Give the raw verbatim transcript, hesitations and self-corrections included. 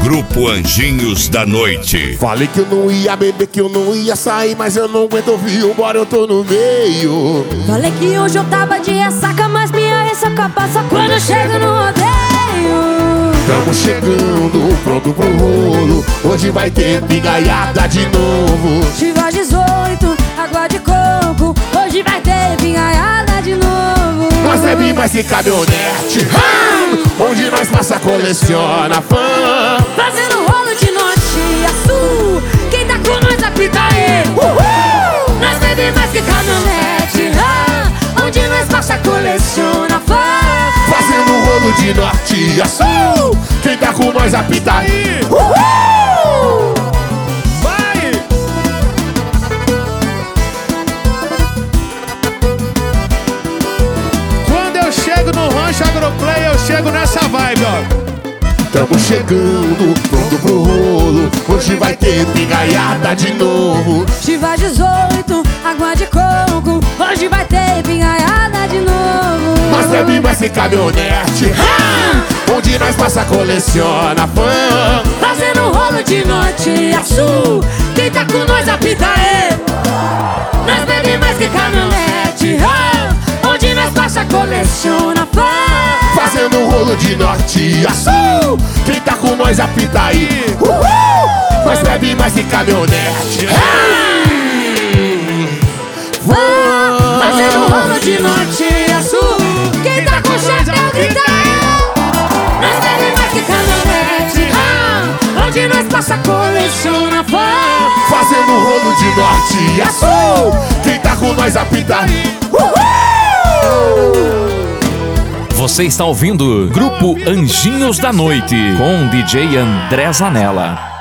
Grupo Anjinhos da Noite. Falei que eu não ia beber, que eu não ia sair, mas eu não aguento ouvir, embora eu tô no meio. Falei que hoje eu tava de ressaca, mas minha ressaca passa quando eu chego no rodeio. Tamo chegando, pronto pro rolo, hoje vai ter pingaiada de novo. Chivas dezoito, água de coco, hoje vai ter pingaiada de novo. Nós bebe mais que caminhonete, hum, onde nós passa coleciona fã. Fazendo rolo de norte a sul, quem tá com nós apita aí. Uhul! Nós bebe mais que caminhonete, hum, onde nós passa coleciona fã. Fazendo rolo de norte a sul, quem tá com nós apita aí. Uhul! Vai! Quando eu chego no Rancho Agroplay, eu chego nessa vibe, ó. Tamo chegando, pronto pro rolo, hoje vai ter pingaiada de novo. Chivas dezoito, água de coco, hoje vai ter pingaiada de novo. Nós bebe mais que caminhonete, hum, onde nós passa coleciona fã. Fazendo rolo de norte a sul, quem tá com nós apita aí. Nós bebe mais que caminhonete, hum, onde nós passa coleciona fã. Fazendo rolo de norte a sul, quem tá com nós apita aí. Uhul! Nós bebe mais que caminhonete, hum, Vá, fazendo rolo de norte a sul, quem tá com chapéu grita eu. Nós bebe mais que caminhonete, hum, onde nós passa coleciona fã. fazendo rolo de norte a sul, quem tá com nós apita aí. Uhul! Você está ouvindo Grupo Anjinhos da Noite com D J André Zanella.